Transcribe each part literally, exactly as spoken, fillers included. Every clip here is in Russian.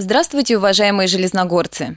Здравствуйте, уважаемые железногорцы!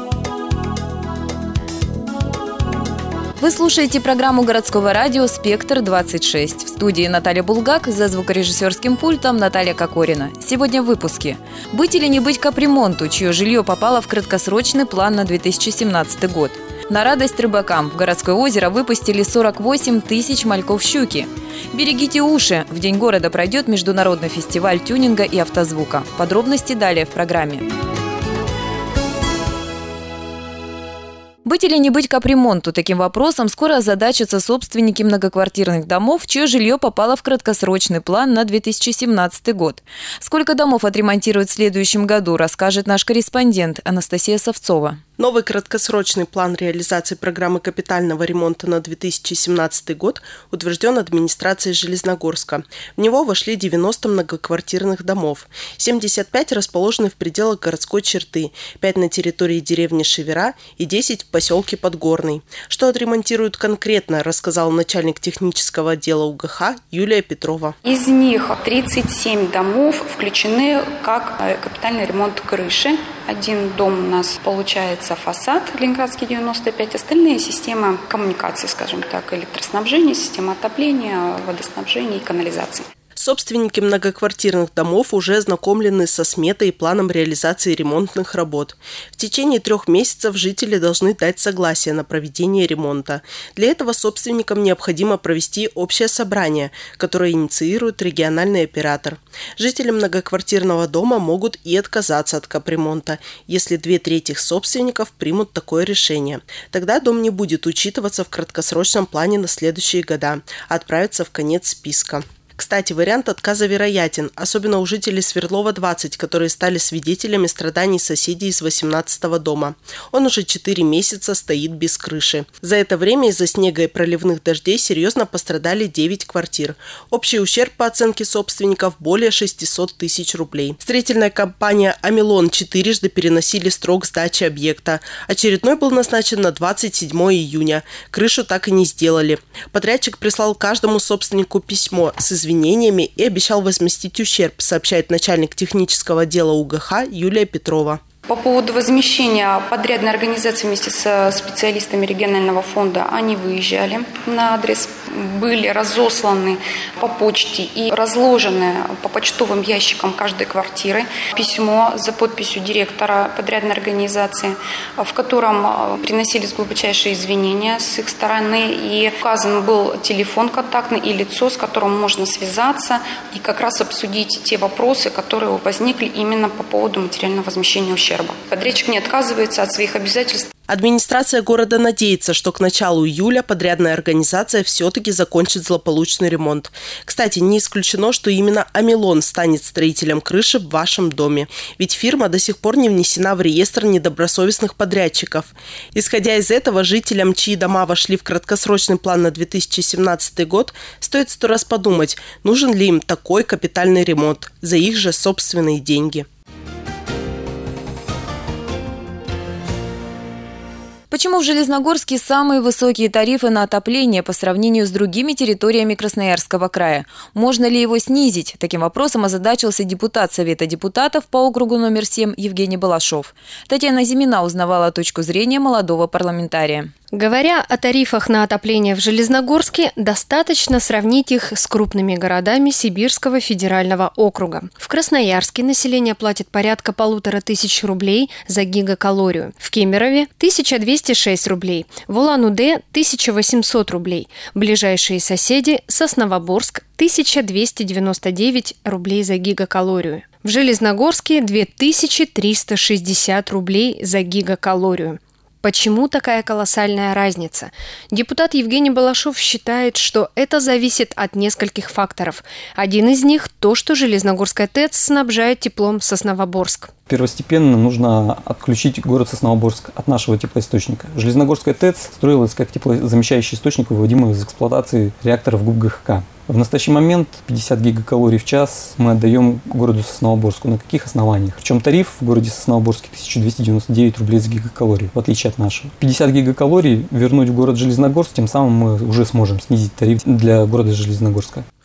Вы слушаете программу городского радио «Спектр двадцать шесть». В студии Наталья Булгак, за звукорежиссерским пультом Наталья Кокорина. Сегодня в выпуске. Быть или не быть капремонту, чье жилье попало в краткосрочный план на две тысячи семнадцатый год. На радость рыбакам в городское озеро выпустили сорок восемь тысяч мальков щуки. Берегите уши! В День города пройдет международный фестиваль тюнинга и автозвука. Подробности далее в программе. Быть или не быть капремонту? Таким вопросом скоро озадачатся собственники многоквартирных домов, чье жилье попало в краткосрочный план на две тысячи семнадцатый год. Сколько домов отремонтируют в следующем году, расскажет наш корреспондент Анастасия Савцова. Новый краткосрочный план реализации программы капитального ремонта на две тысячи семнадцатый год утвержден администрацией Железногорска. В него вошли девяносто многоквартирных домов. семьдесят пять расположены в пределах городской черты, пять на территории деревни Шевера и десять в поселке Подгорный. Что отремонтируют конкретно, рассказал начальник технического отдела УГХ Юлия Петрова. Из них тридцать семь домов включены как капитальный ремонт крыши. Один дом у нас получается фасад, Ленинградский девяносто пять, остальные системы коммуникации, скажем так, электроснабжения, система отопления, водоснабжения и канализации. Собственники многоквартирных домов уже ознакомлены со сметой и планом реализации ремонтных работ. В течение трех месяцев жители должны дать согласие на проведение ремонта. Для этого собственникам необходимо провести общее собрание, которое инициирует региональный оператор. Жители многоквартирного дома могут и отказаться от капремонта, если две трети собственников примут такое решение. Тогда дом не будет учитываться в краткосрочном плане на следующие года, а отправится в конец списка. Кстати, вариант отказа вероятен, особенно у жителей Свердлова двадцать, которые стали свидетелями страданий соседей из восемнадцатого дома. Он уже четыре месяца стоит без крыши. За это время из-за снега и проливных дождей серьезно пострадали девять квартир. Общий ущерб по оценке собственников более шестьсот тысяч рублей. Строительная компания «Амилон» четырежды переносили срок сдачи объекта. Очередной был назначен на двадцать седьмое июня. Крышу так и не сделали. Подрядчик прислал каждому собственнику письмо с извинениями извинениями и обещал возместить ущерб, сообщает начальник технического отдела УГХ Юлия Петрова. По поводу возмещения, подрядной организации вместе со специалистами регионального фонда, они выезжали на адрес, были разосланы по почте и разложены по почтовым ящикам каждой квартиры письмо за подписью директора подрядной организации, в котором приносились глубочайшие извинения с их стороны, и указан был телефон контактный и лицо, с которым можно связаться и как раз обсудить те вопросы, которые возникли именно по поводу материального возмещения ущерба. Подрядчик не отказывается от своих обязательств. Администрация города надеется, что к началу июля подрядная организация все-таки закончит злополучный ремонт. Кстати, не исключено, что именно «Амилон» станет строителем крыши в вашем доме. Ведь фирма до сих пор не внесена в реестр недобросовестных подрядчиков. Исходя из этого, жителям, чьи дома вошли в краткосрочный план на две тысячи семнадцатый год, стоит сто раз подумать, нужен ли им такой капитальный ремонт за их же собственные деньги. Почему в Железногорске самые высокие тарифы на отопление по сравнению с другими территориями Красноярского края? Можно ли его снизить? Таким вопросом озадачился депутат Совета депутатов по округу номер семь Евгений Балашов. Татьяна Зимина узнавала точку зрения молодого парламентария. Говоря о тарифах на отопление в Железногорске, достаточно сравнить их с крупными городами Сибирского федерального округа. В Красноярске население платит порядка полутора тысяч рублей за гигакалорию. В Кемерове – тысяча двести шесть рублей. В Улан-Удэ – тысяча восемьсот рублей. Ближайшие соседи – Сосновоборск – тысяча двести девяносто девять рублей за гигакалорию. В Железногорске – две тысячи триста шестьдесят рублей за гигакалорию. Почему такая колоссальная разница? Депутат Евгений Балашов считает, что это зависит от нескольких факторов. Один из них – то, что Железногорская ТЭЦ снабжает теплом Сосновоборск. Первостепенно нужно отключить город Сосновоборск от нашего теплоисточника. Железногорская ТЭЦ строилась как теплозамещающий источник, выводимый из эксплуатации реакторов ГУП-ГХК. В настоящий момент пятьдесят гигакалорий в час мы отдаем городу Сосновоборску. На каких основаниях? Причем тариф в городе Сосновоборске тысяча двести девяносто девять рублей за гигакалорий, в отличие от нашего. пятьдесят гигакалорий вернуть в город Железногорск, тем самым мы уже сможем снизить тариф для города Железногорска.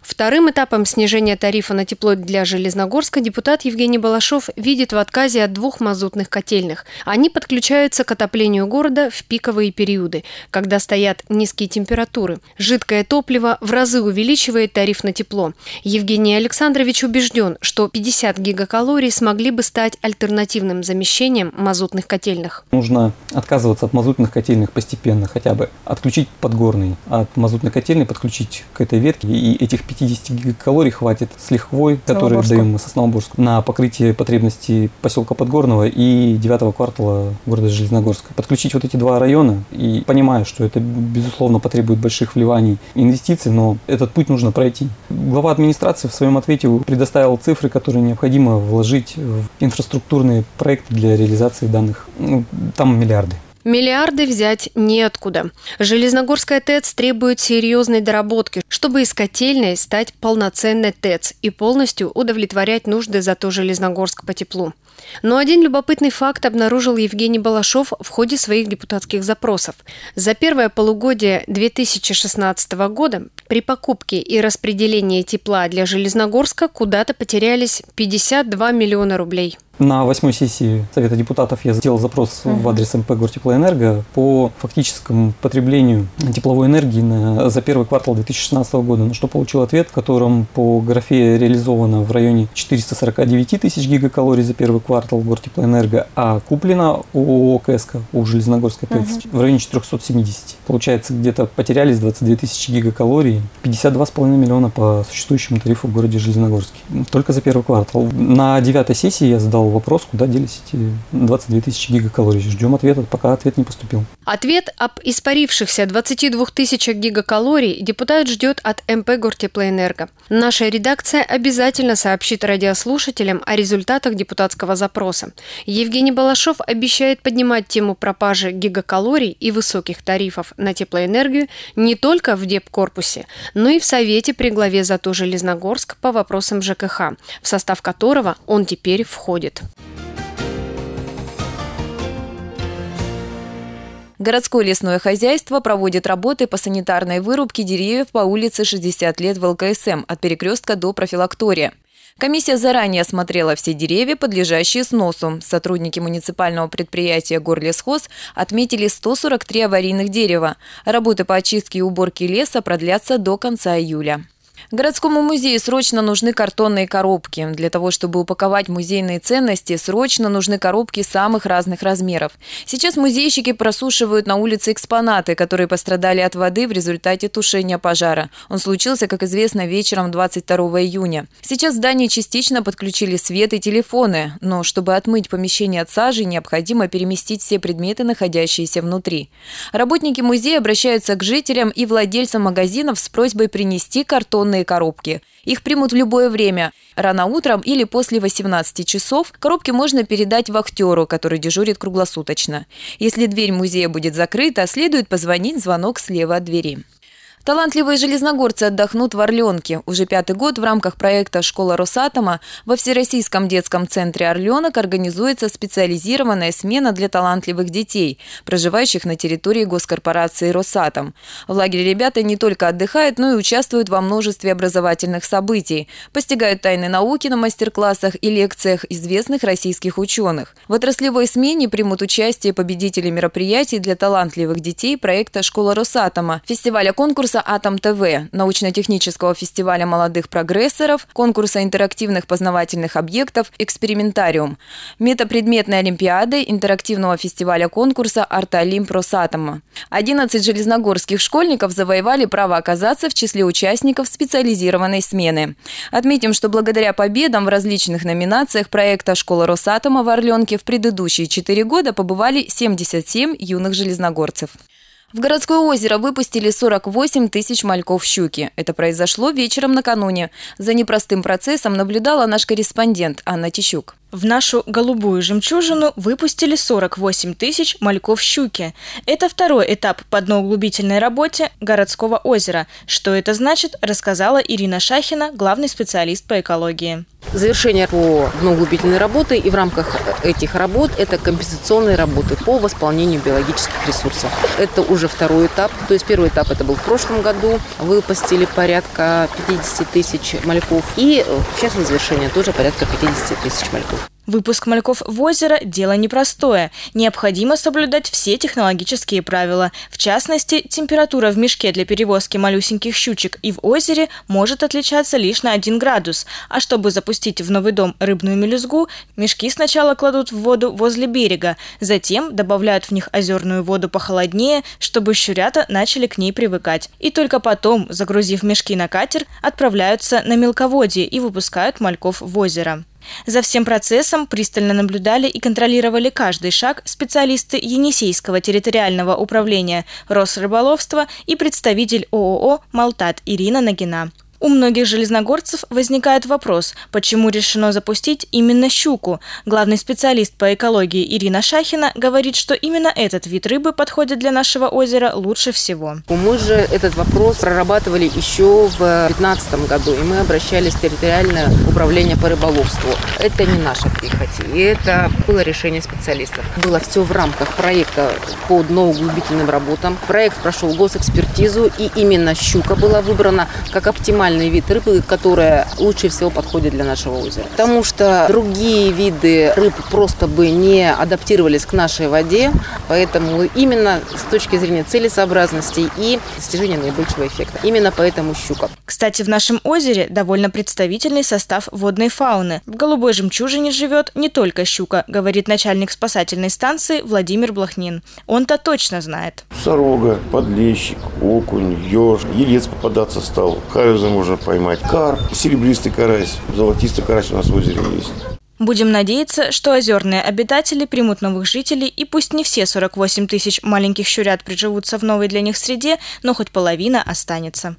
Вторым этапом снижения тарифа на тепло для Железногорска депутат Евгений Балашов видит в отказе от двух мазутных котельных. Они подключаются к отоплению города в пиковые периоды, когда стоят низкие температуры. Жидкое топливо в разы увеличивает тариф на тепло. Евгений Александрович убежден, что пятьдесят гигакалорий смогли бы стать альтернативным замещением мазутных котельных. Нужно отказываться от мазутных котельных постепенно, хотя бы отключить подгорный, от мазутной котельной подключить к этой ветке, и этих пятьдесят гигакалорий хватит с лихвой, которые даем мы Сосновоборску, на покрытие потребностей поселка Подгорного и девятого квартала города Железногорска. Подключить вот эти два района, и понимаю, что это, безусловно, потребует больших вливаний и инвестиций, но этот путь нужно пройти. Глава администрации в своем ответе предоставил цифры, которые необходимо вложить в инфраструктурные проекты для реализации данных. Ну, там миллиарды. Миллиарды взять неоткуда. Железногорская ТЭЦ требует серьезной доработки, чтобы из котельной стать полноценной ТЭЦ и полностью удовлетворять нужды зато Железногорск по теплу. Но один любопытный факт обнаружил Евгений Балашов в ходе своих депутатских запросов. За первое полугодие две тысячи шестнадцатого года при покупке и распределении тепла для Железногорска куда-то потерялись пятьдесят два миллиона рублей. На восьмой сессии Совета депутатов я сделал запрос uh-huh. в адрес МП Гортеплоэнерго по фактическому потреблению тепловой энергии на, за первый квартал две тысячи шестнадцатого года, на что получил ответ, в котором по графе реализовано в районе четыреста сорок девять тысяч гигакалорий за первый квартал Гортеплоэнерго, а куплено у ОКСК, у Железногорской ТЭЦ, uh-huh. в районе четыреста семьдесят. Получается, где-то потерялись двадцать две тысячи гигакалорий, пятьдесят два с половиной миллиона по существующему тарифу в городе Железногорске. Только за первый квартал. На девятой сессии я задал вопрос, куда делись эти двадцать две тысячи гигакалорий. Ждем ответа, пока ответ не поступил. Ответ об испарившихся двадцати двух тысячах гигакалорий депутат ждет от МП Гортеплоэнерго. Наша редакция обязательно сообщит радиослушателям о результатах депутатского запроса. Евгений Балашов обещает поднимать тему пропажи гигакалорий и высоких тарифов на теплоэнергию не только в Депкорпусе, но и в Совете при главе зато Железногорск по вопросам ЖКХ, в состав которого он теперь входит. Городское лесное хозяйство проводит работы по санитарной вырубке деревьев по улице шестьдесят лет в ЛКСМ от перекрестка до профилактория. Комиссия заранее осмотрела все деревья, подлежащие сносу. Сотрудники муниципального предприятия «Горлесхоз» отметили сто сорок три аварийных дерева. Работы по очистке и уборке леса продлятся до конца июля. Городскому музею срочно нужны картонные коробки. Для того, чтобы упаковать музейные ценности, срочно нужны коробки самых разных размеров. Сейчас музейщики просушивают на улице экспонаты, которые пострадали от воды в результате тушения пожара. Он случился, как известно, вечером двадцать второго июня. Сейчас в здании частично подключили свет и телефоны, но чтобы отмыть помещение от сажи, необходимо переместить все предметы, находящиеся внутри. Работники музея обращаются к жителям и владельцам магазинов с просьбой принести картонные коробки. Их примут в любое время. Рано утром или после восемнадцати часов коробки можно передать вахтеру, который дежурит круглосуточно. Если дверь музея будет закрыта, следует позвонить, звонок слева от двери. Талантливые железногорцы отдохнут в Орленке. Уже пятый год в рамках проекта «Школа Росатома» во Всероссийском детском центре «Орленок» организуется специализированная смена для талантливых детей, проживающих на территории госкорпорации «Росатом». В лагере ребята не только отдыхают, но и участвуют во множестве образовательных событий, постигают тайны науки на мастер-классах и лекциях известных российских ученых. В отраслевой смене примут участие победители мероприятий для талантливых детей проекта «Школа Росатома», фестиваля-конкурса «Атом ТВ», научно-технического фестиваля молодых прогрессоров, конкурса интерактивных познавательных объектов «Экспериментариум», метапредметной олимпиады, интерактивного фестиваля-конкурса «Арт-Олимп Росатома». одиннадцать железногорских школьников завоевали право оказаться в числе участников специализированной смены. Отметим, что благодаря победам в различных номинациях проекта «Школа Росатома» в Орленке в предыдущие четыре года побывали семьдесят семь юных железногорцев. В городское озеро выпустили сорок восемь тысяч мальков щуки. Это произошло вечером накануне. За непростым процессом наблюдала наш корреспондент Анна Тищук. В нашу голубую жемчужину выпустили сорок восемь тысяч мальков щуки. Это второй этап по дноуглубительной работе городского озера. Что это значит, рассказала Ирина Шахина, главный специалист по экологии. Завершение по дноуглубительной работы, и в рамках этих работ это компенсационные работы по восполнению биологических ресурсов. Это уже второй этап, то есть первый этап это был в прошлом году, выпустили порядка пятьдесят тысяч мальков, и сейчас на завершение тоже порядка пятьдесят тысяч мальков. Выпуск мальков в озеро – дело непростое. Необходимо соблюдать все технологические правила. В частности, температура в мешке для перевозки малюсеньких щучек и в озере может отличаться лишь на один градус. А чтобы запустить в новый дом рыбную мелюзгу, мешки сначала кладут в воду возле берега, затем добавляют в них озерную воду похолоднее, чтобы щурята начали к ней привыкать. И только потом, загрузив мешки на катер, отправляются на мелководье и выпускают мальков в озеро. За всем процессом пристально наблюдали и контролировали каждый шаг специалисты Енисейского территориального управления Росрыболовства и представитель ООО «Малтат» Ирина Нагина. У многих железногорцев возникает вопрос, почему решено запустить именно щуку. Главный специалист по экологии Ирина Шахина говорит, что именно этот вид рыбы подходит для нашего озера лучше всего. Мы же этот вопрос прорабатывали еще в две тысячи пятнадцатом году, и мы обращались в территориальное управление по рыболовству. Это не наша прихоть, и это было решение специалистов. Было все в рамках проекта по дноуглубительным работам. Проект прошел госэкспертизу, и именно щука была выбрана как оптимальный вид рыбы, которая лучше всего подходит для нашего озера. Потому что другие виды рыб просто бы не адаптировались к нашей воде, поэтому именно с точки зрения целесообразности и достижения наибольшего эффекта. Именно поэтому щука. Кстати, в нашем озере довольно представительный состав водной фауны. В голубой жемчужине живет не только щука, говорит начальник спасательной станции Владимир Блохнин. Он-то точно знает. Сорога, подлещик, окунь, еж, елец попадаться стал, каюза можно поймать, карп, серебристый карась, золотистый карась у нас в озере есть. Будем надеяться, что озерные обитатели примут новых жителей, и пусть не все сорок восемь тысяч маленьких щурят приживутся в новой для них среде, но хоть половина останется.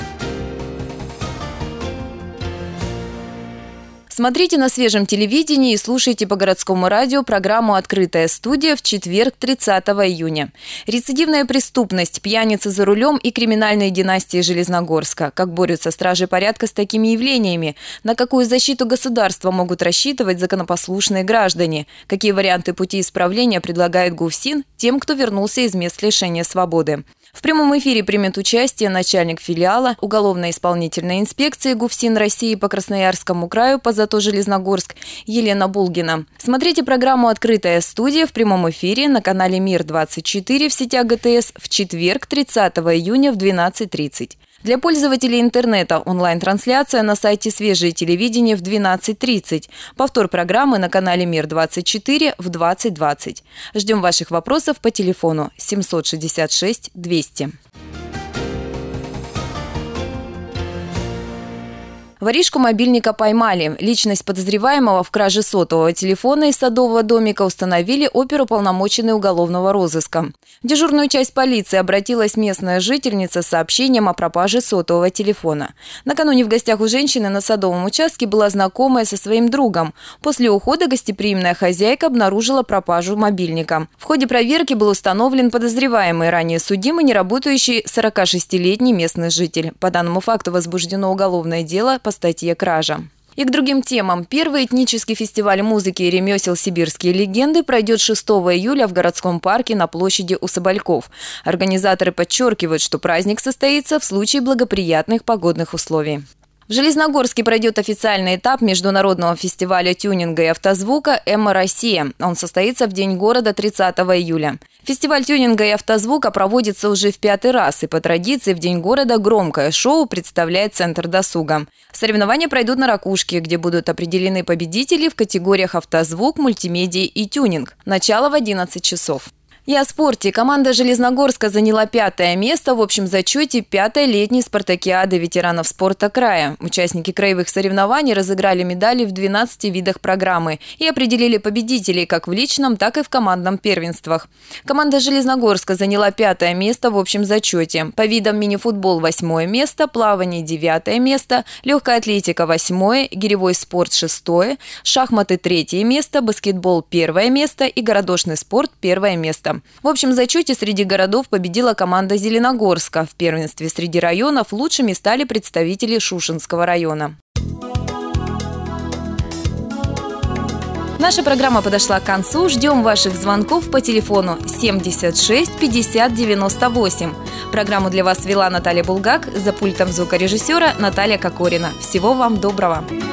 Смотрите на свежем телевидении и слушайте по городскому радио программу «Открытая студия» в четверг, тридцатого июня. Рецидивная преступность, пьяница за рулем и криминальные династии Железногорска. Как борются стражи порядка с такими явлениями? На какую защиту государства могут рассчитывать законопослушные граждане? Какие варианты пути исправления предлагает ГУФСИН тем, кто вернулся из мест лишения свободы? В прямом эфире примет участие начальник филиала уголовно-исполнительной инспекции ГУФСИН России по Красноярскому краю по зато Железногорск Елена Булгина. Смотрите программу «Открытая студия» в прямом эфире на канале Мир двадцать четыре в сетях ГТС в четверг, тридцатого июня в двенадцать тридцать. Для пользователей интернета онлайн-трансляция на сайте «Свежее телевидение» в двенадцать тридцать. Повтор программы на канале Мир двадцать четыре в двадцать двадцать. Ждем ваших вопросов по телефону семьсот шестьдесят шесть двести. Воришку мобильника поймали. Личность подозреваемого в краже сотового телефона из садового домика установили оперуполномоченные уголовного розыска. В дежурную часть полиции обратилась местная жительница с сообщением о пропаже сотового телефона. Накануне в гостях у женщины на садовом участке была знакомая со своим другом. После ухода гостеприимная хозяйка обнаружила пропажу мобильника. В ходе проверки был установлен подозреваемый, ранее судимый, неработающий сорокашестилетний местный житель. По данному факту возбуждено уголовное дело по статье «Кража». И к другим темам. Первый этнический фестиваль музыки и ремесел «Сибирские легенды» пройдет шестого июля в городском парке на площади у Собольков. Организаторы подчеркивают, что праздник состоится в случае благоприятных погодных условий. В Железногорске пройдет официальный этап международного фестиваля тюнинга и автозвука «Эмма Россия». Он состоится в День города тридцатого июля. Фестиваль тюнинга и автозвука проводится уже в пятый раз, и по традиции в День города громкое шоу представляет Центр досуга. Соревнования пройдут на Ракушке, где будут определены победители в категориях автозвук, мультимедия и тюнинг. Начало в одиннадцать часов. И о спорте. Команда Железногорска заняла пятое место в общем зачете пятой летней спартакиады ветеранов спорта края. Участники краевых соревнований разыграли медали в двенадцати видах программы и определили победителей как в личном, так и в командном первенствах. Команда Железногорска заняла пятое место в общем зачете. По видам мини-футбол восьмое место, плавание девятое место, легкая атлетика восьмое, гиревой спорт шестое, шахматы третье место, баскетбол первое место и городошный спорт первое место. В общем зачете среди городов победила команда Зеленогорска. В первенстве среди районов лучшими стали представители Шушенского района. Наша программа подошла к концу. Ждем ваших звонков по телефону семьдесят шесть пятьдесят девяносто восемь. Программу для вас вела Наталья Булгак, за пультом звукорежиссера Наталья Кокорина. Всего вам доброго!